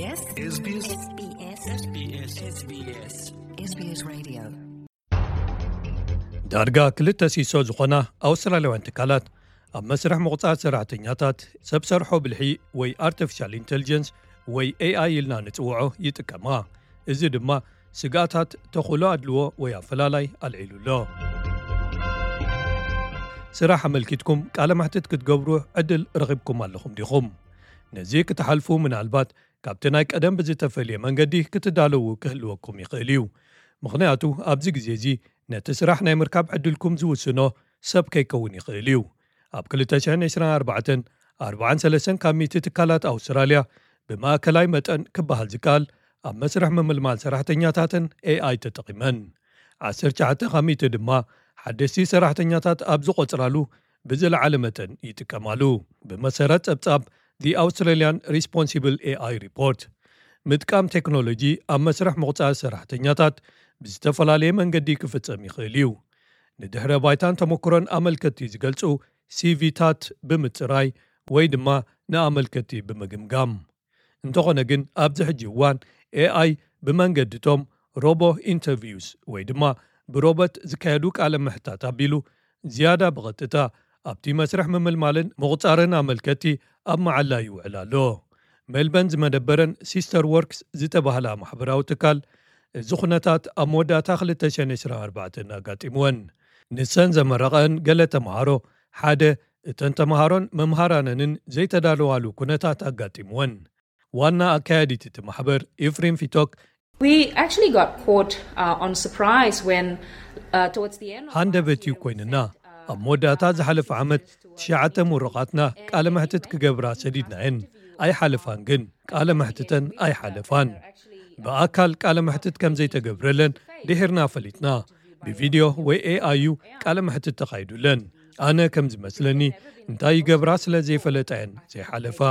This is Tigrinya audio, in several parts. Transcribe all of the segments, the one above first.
SBS Radio ዳርጋ ክልተ ሲሶ ዝኾና ኣውስትራልያውያን ትካላት ኣብ መስርሕ ምቑፃር ሰራሕተኛታት ሰብ ሰርሖ ብልሒ ወይ ኣርቲፊሻል ኢንተሊጀንስ ወይ AI ኢልና ንጽውዖ ይጥቀማ። እዚ ድማ ስጋታት ተኽእሎ ኣድልዎ ወይ ኣፈላላይ ኣልዒሉሎ። ስራሕ ኣመልኪትኩም ቃለ ማሕትት ክትገብሩ ዕድል ረኺብኩም ኣለኹም ዲኹም? ነዚ ክትሓልፉ ምናልባት ካብቲ ናይ ቀደም ብዝተፈልየ መንገዲ ክትዳለዉ ክህልወኩም ይኽእል እዩ። ምኽንያቱ ኣብዚ ግዜ እዚ ነቲ ስራሕ ናይ ምርካብ ዕድልኩም ዝውስኖ ሰብ ከይከውን ይኽእል እዩ። ኣብ 2024 43 ካብ 100 ትካላት ኣውስትራልያ ብማእከላይ መጠን ክበሃል ዝከኣል ኣብ መስርሕ ምምልማል ሰራሕተኛታትን AI ተጠቒመን 19 ካብ 100 ድማ ሓደስቲ ሰራሕተኛታት ኣብ ዝቆፅራሉ ብዝለዓለ መጠን ይጥቀማሉ። ብመሰረት ጸብጻብ The Australian Responsible AI Report ምጥቃም ቴክኖሎጂ ኣብ መስርሕ ምቑፃር ሰራሕተኛታት ብዝተፈላለየ መንገዲ ክፍጸም ይኽእል እዩ። ንድሕረ ባይታን ተመክሮን ኣመልከቲ ዝገልጹ ሲቪታት ብምጽራይ ወይ ድማ ንኣመልከቲ ብምግምጋም። እንተኾነ ግን ኣብዚ ሕጂ እዋን AI ብመንገድቶም ሮቦ ኢንተርቪውስ ወይ ድማ ብሮቦት ዝካየዱ ቃለ ምሕታት ኣቢሉ ዝያዳ ብቐጥታ ኣብቲ መስርሕ ምምልማልን ምቑፃርን ኣመልከቲ ኣብ መዓላ ይውዕል ኣሎ። ሜልበርን ዝመደበረን ሲስተር ወርክስ ዝተባህላ ማሕበራዊ ትካል እዚ ኩነታት ኣብ መወዳእታ 2024 ኣጋጢምወን። ንሰን ዘመረቐን ገለ ተምሃሮ ሓደ እተን ተምሃሮን መምሃራነንን ዘይተዳለዋሉ ኩነታት ኣጋጢምወን። ዋና ኣካያዲት እቲ ማሕበር ኤፍሬም ፊቶክ We actually got caught on surprise when towards the end ሃንደበትዩ ኮይንና ኣብ መወዳእታ ዝሓለፈ ዓመት 9 ምሩቓትና ቃለ ማሕትት ክገብራ ሰዲድናየን ኣይሓለፋን ግን ቃለ ማሕትተን ኣይሓለፋን ብኣካል ቃለ ማሕትት ከም ዘይተገብረለን ድሕርና ፈሊጥና ብቪድዮ ወይ AI ቃለ ማሕትት ተኻይዱለን ኣነ ከም ዝመስለኒ እንታይ ይገብራ ስለ ዘይፈለጠየን ዘይሓለፋ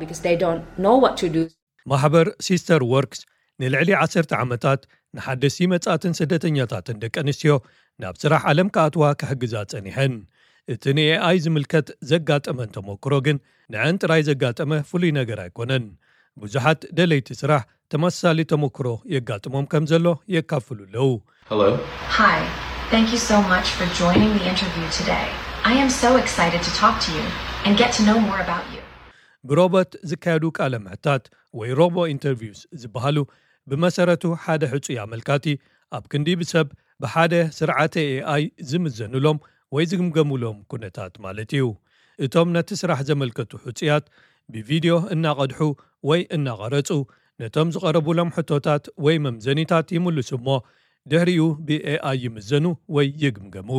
ማሕበር ሲስተር ወርክስ ንልዕሊ 10 ዓመታት ንሓደስቲ መጻእትን ስደተኛታትን ደቂ ኣንስትዮ ናብ ስራሕ ዓለም ከኣትዋ ክሕግዛ ጸኒሐን። እቲ ንAI ዝምልከት ዘጋጠመን ተመክሮ ግን ንዕን ጥራይ ዘጋጠመ ፍሉይ ነገር ኣይኮነን። ብዙሓት ደለይቲ ስራሕ ተመሳሳሊ ተመክሮ የጋጥሞም ከም ዘሎ የካፍሉለው። Hello. Hi. Thank you so much for joining the interview today. I am so excited to talk to you and get to know more about you. ብሮቦት ዝካየዱ ቃለ ምሕታት ወይ ሮቦ ኢንተርቪውስ ዝበሃሉ ብመሰረቱ ሓደ ሕጹይ ኣመልካቲ ኣብ ክንዲ ብሰብ ብሓደ ስርዓተ AI ዝምዘኑሎም ወይ ዝግምገሙሎም ኩነታት ማለት እዩ። እቶም ነቲ ስራሕ ዘመልከቱ ሕጹያት ብቪድዮ እናቐድሑ ወይ እናቐረጹ ነቶም ዝቐረቡሎም ሕቶታት ወይ መምዘኒታት ይምልሱ እሞ ድሕሪኡ ብAI ይምዘኑ ወይ ይግምገሙ።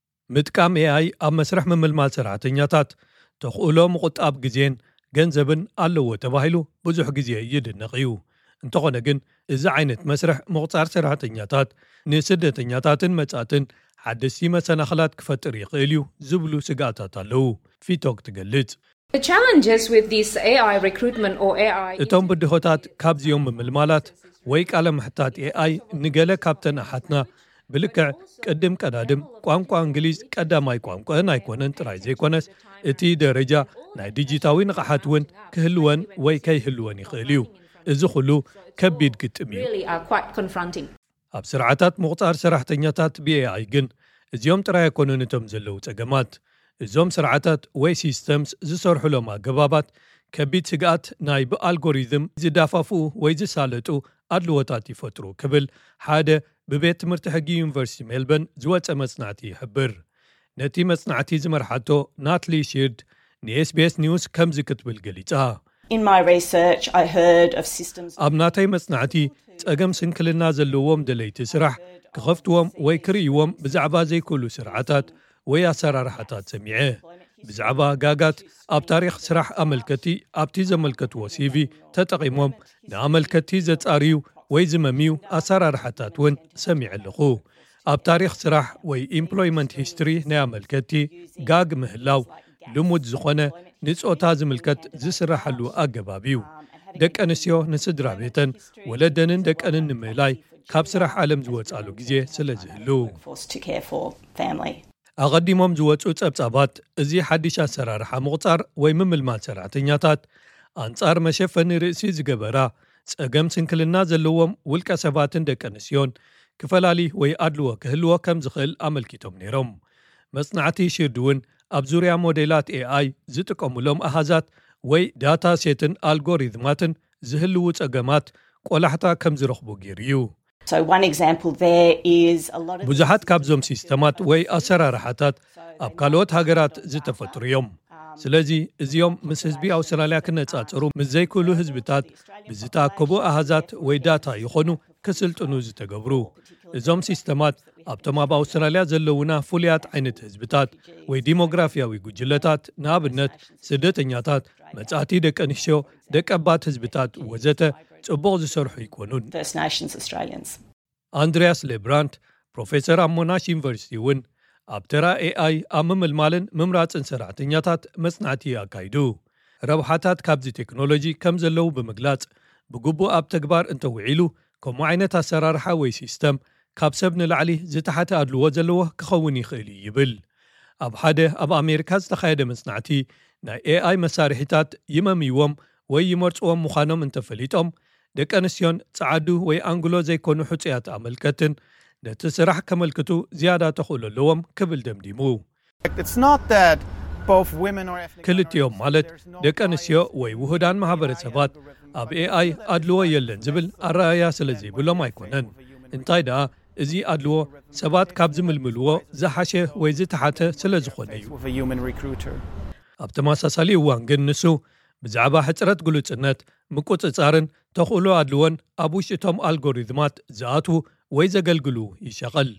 ምጥቃም AI ኣብ መስርሕ ምምልማል ሰራሕተኛታት ተኽእሎ ምቁጣብ ግዜን ገንዘብን ኣለዎ ተባሂሉ ብዙሕ ግዜ ይድነቕ እዩ። እንተኾነ ግን እዚ ዓይነት መስርሕ ምቑፃር ሰራሕተኛታት ንስደተኛታትን መጻእትን ሓደስቲ መሰናኽላት ክፈጥር ይኽእል እዩ ዝብሉ ስጋኣታት ኣለዉ። ፊቶክ ትገልጽ The challenges with this AI recruitment or AI እቶም ብድሆታት ካብዚኦም ምምልማላት ወይ ቃለ ምሕታት AI ንገለ ካብተን ኣሓትና ብልክዕ ቅድም ቀዳድም ቋንቋ እንግሊዝ ቀዳማይ ቋንቋን ኣይኮነን ጥራይ ዘይኮነስ እቲ ደረጃ ናይ ዲጂታዊ ንቕሓት እውን ክህልወን ወይ ከይህልወን ይኽእል እዩ። እዚ ኩሉ ከቢድ ግጥም እዩ። really are quite confronting. ኣብ ስርዓታት ምቑፃር ሰራሕተኛታት ብAI ግን እዚኦም ጥራይ ኣይኮኑን እቶም ዘለዉ ጸገማት። እዞም ስርዓታት ወይ ሲስተምስ ዝሰርሑሎም ኣገባባት ከቢድ ስግኣት ናይ ብኣልጎሪዝም ዝዳፋፍኡ ወይ ዝሳለጡ ኣድልዎታት ይፈጥሩ ክብል ሓደ ብቤት ትምህርቲ ሕጊ ዩኒቨርሲቲ ሜልበርን ዝወፀ መጽናዕቲ ይሕብር። ነቲ መጽናዕቲ ዝመርሓቶ ናትሊ ሺርድ ንSBS ኒውስ ከምዚ ክትብል ገሊጻ In my research, I heard of systems ኣብ ናተይ መጽናዕቲ ጸገም ስንክልና ዘለዎም ደለይቲ ስራሕ ክኸፍትዎም ወይ ክርእይዎም ብዛዕባ ዘይክእሉ ስርዓታት ወይ ኣሰራርሓታት ሰሚዐ። ብዛዕባ ጋጋት ኣብ ታሪኽ ስራሕ ኣመልከቲ ኣብቲ ዘመልከትዎ CV ተጠቒሞም ንኣመልከቲ ዘጻርዩ ወይ ዝመምዩ ኣሰራርሓታት እውን ሰሚዐ ኣለኹ። ኣብ ታሪኽ ስራሕ ወይ ኢምፕሎይመንት ሂስትሪ ናይ ኣመልከቲ ጋግ ምህላው ልሙድ ዝኾነ ንጾታ ዝምልከት ዝስራሐሉ ኣገባብ እዩ። ደቂ ኣንስትዮ ንስድራ ቤተን ወለደንን ደቀንን ንምእላይ ካብ ስራሕ ዓለም ዝወጻሉ ግዜ ስለ ዝህሉ forced to care for family. ኣቐዲሞም ዝወፁ ጸብጻባት እዚ ሓድሽ ኣሰራርሓ ምቑፃር ወይ ምምልማል ሰራሕተኛታት ኣንጻር መሸፈኒ ርእሲ ዝገበራ ጸገም ስንክልና ዘለዎም ውልቀ ሰባትን ደቂ ኣንስትዮን ክፈላሊ ወይ ኣድልዎ ክህልዎ ከም ዝኽእል ኣመልኪቶም ነይሮም። መጽናዕቲ ሺርድ እውን ኣብ ዙርያ ሞዴላት AI ዝጥቀሙሎም ኣሃዛት ወይ ዳታ ሴትን ኣልጎሪዝማትን ዝህልው ጸገማት ቆላሕታ ከም ዝረኽቡ ገይሩ እዩ። So one example there is a lot of ብዙሓት ካብዞም ሲስተማት ወይ ኣሰራርሓታት ኣብ ካልኦት ሃገራት ዝተፈጥሩ እዮም። ስለዚ እዚኦም ምስ ህዝቢ ኣውስትራልያ ክነጻጽሩ ምስ ዘይክእሉ ህዝብታት ብዝተኣከቡ ኣሃዛት ወይ ዳታ ይኾኑ ክስልጥኑ ዝተገብሩ። እዞም ሲስተማት ኣብቶም ኣብ ኣውስትራልያ ዘለውና ፍሉያት ዓይነት ህዝብታት ወይ ዲሞግራፊያዊ ጉጅለታት ንኣብነት ስደተኛታት፣ መጻእቲ ደቂ ኣንስትዮ፣ ደቀባት ህዝብታት ወዘተ ጽቡቕ ዝሰርሑ ይኮኑን። First Nations Australians. ኣንድሪያስ ሌብራንት ፕሮፌሰር ኣብ ሞናሽ ዩኒቨርሲቲ እውን ኣብ ተራ AI ኣብ ምምልማልን ምምራፅን ሰራሕተኛታት መጽናዕቲ ኣካይዱ ረብሓታት ካብዚ ቴክኖሎጂ ከም ዘለዉ ብምግላጽ ብግቡእ ኣብ ተግባር እንተውዒሉ ከምኡ ዓይነት ኣሰራርሓ ወይ ሲስተም ካብ ሰብ ንላዕሊ ዝተሓተ ኣድልዎ ዘለዎ ክኸውን ይኽእል ይብል። ኣብ ሓደ ኣብ ኣሜሪካ ዝተኻየደ መጽናዕቲ ናይ AI መሳርሒታት ይመምይዎም ወይ ይመርጽዎም ምዃኖም እንተፈሊጦም ደቂ ኣንስትዮን ጸዓዱ ወይ ኣንግሎ ዘይኮኑ ሕፁያት ኣመልከትን ነቲ ስራሕ ከመልክቱ ዝያዳ ተኽእሎ ኣለዎም ክብል ደምዲሙ። ክልቲኦም ማለት ደቂ ኣንስትዮ ወይ ውህዳን ማሕበረሰባት ኣብ AI ኣድልዎ የለን ዝብል ኣረኣያ ስለ ዘይብሎም ኣይኮነን። እንታይ ደኣ እዚ ኣድልዎ ሰባት ካብ ዝምልምልዎ ዝሓሸ ወይ ዝተሓተ ስለ ዝኾነ እዩ። ኣብ ተመሳሳሊ እዋን ግን ንሱ ብዛዕባ ሕፅረት ግሉጽነት ምቁፅጻርን ተኽእሎ ኣድልዎን ኣብ ውሽጦም ኣልጎሪዝማት ዝኣትዉ ወይ ዘገልግሉ ይሸቐል።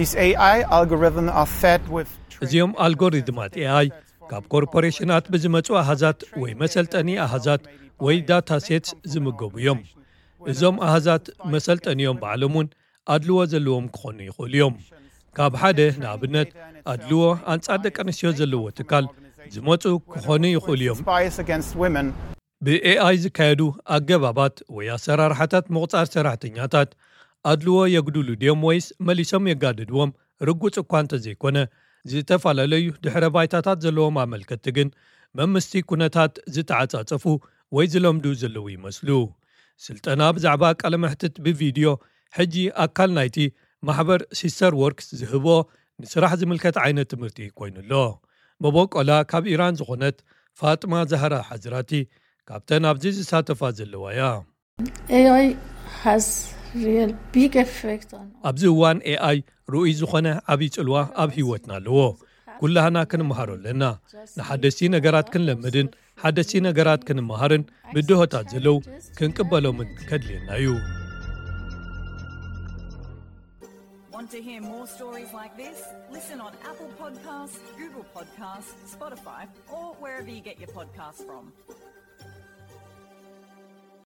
እዚኦም ኣልጎሪዝማት AI ካብ ኮርፖሬሽናት ብዝመጹ ኣሃዛት ወይ መሰልጠኒ ኣሃዛት ወይ ዳታ ሴትስ ዝምገቡ እዮም። እዞም ኣሃዛት መሰልጠኒዮም ባዕሎምን ኣድልዎ ዘለዎም ክኾኑ ይኽእሉ እዮም። ካብ ሓደ ንኣብነት ኣድልዎ ኣንጻር ደቂ ኣንስትዮ ዘለዎ ትካል ዝመጹ ክኾኑ ይኽእሉ እዮም። ብAI ዝካየዱ ኣገባባት ወይ ኣሰራርሓታት ምቑጻር ሰራሕተኛታት ኣድልዎ የግድሉ ድዮም ወይስ መሊሶም የጋድድዎም ርጉጽ እኳ እንተዘይኮነ ዝተፈላለዩ ድሕረ ባይታታት ዘለዎም ኣመልከቲ ግን መምስቲ ኩነታት ዝተዓጻጸፉ ወይ ዝለምዱ ዘለዉ ይመስሉ። ስልጠና ብዛዕባ ቃለ መሕትት ብቪድዮ ሕጂ ኣካል ናይቲ ማሕበር ሲስተር ወርክስ ዝህቦ ንስራሕ ዝምልከት ዓይነት ትምህርቲ ኮይኑሎ። መቦቆላ ካብ ኢራን ዝኾነት ፋጥማ ዛህራ ሓዝራቲ ካብተን ኣብዚ ዝሳተፋ ዘለዋ እያ። ኣብዚ እዋን AI ርኡይ ዝኾነ ዓብይ ጽልዋ ኣብ ህይወትና ኣለዎ። ኩላህና ክንመሃሮ ኣለና። ንሓደስቲ ነገራት ክንለምድን ሓደስቲ ነገራት ክንመሃርን ብድሆታት ዘለው ክንቅበሎምን ከድልየና እዩ። Want to hear more stories like this? Listen on Apple Podcasts, Google Podcasts, Spotify, or wherever you get your podcasts from.